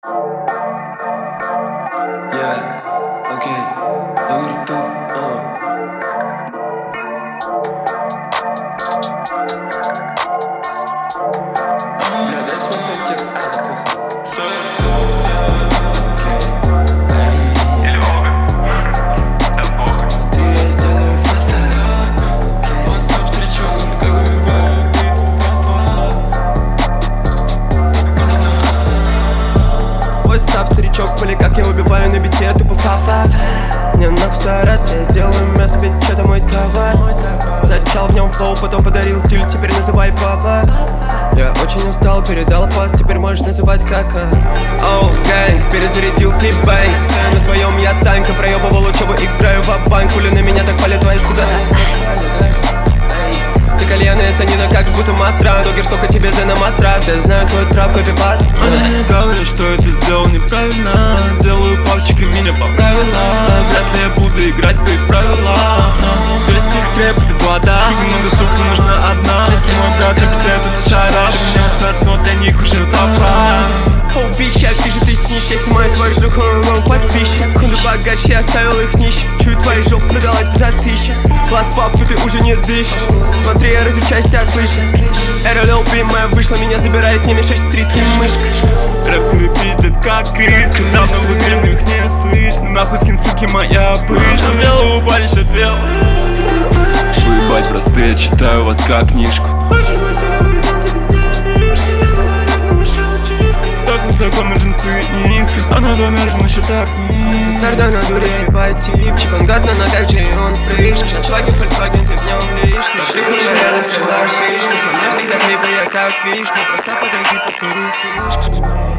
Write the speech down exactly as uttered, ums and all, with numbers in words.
Yeah, окей, я говорю тут, а. Бля, дай свой контекст, а, похуй. Сап, старичок, поли, как я убиваю на бите, тупо фа-фа. Мне нахуй стараться, я сделаю мясо, ведь это мой товар. Зачал в нем флоу, потом подарил стиль, теперь называй папа. Я очень устал, передал пас, теперь можешь называть кака. Оу, гэнг, перезарядил клип-бэнг. Стою на своем, я танка, проебывал учебу, играю в банк. Хули на меня так палят твои суда. Ты кальянная санина, как будто матрас. Догер, сколько тебе за на матрас. Я знаю твой трап, копипаст. Они говорят, что это сделал неправильно. Делаю папчик и меня по правилам. Вряд ли я буду играть по их правилам. Но без их треп это вода. Много сук, но нужна одна. Если мой брат любит этот шараш, у меня старт, но для них уже папа. Оу, бич, я вижу, ты снишься. Снимаю твою шлюху, ром подписчик. Кунду богач, я оставил их нищим. Чую, твоя жопа продалась за тысячи. Класс пап, ты уже не дышишь. Смотри, я разучаюсь тебя слышать. Эра любимая вышла, меня забирает, не мешай стрит, не мышка. Рэперы пиздят как крысы. Давно в экране их не слышно. Нахуй скин, суки, моя пышка. Делаю упали, что делал. Выебать просто, я читаю вас как книжку. Знакомый джинсы низко, а на домер на счетах низ. Нарда на дуре, ебать типчик. Он гад на ногах, Джей, он в прыжке. Шаншлаген, фольксваген, ты в нем лишний. Шрифт рядом, стрела, шишка. Со мной всегда клипы, я как вишня. Просто подойди, подкури, слишком.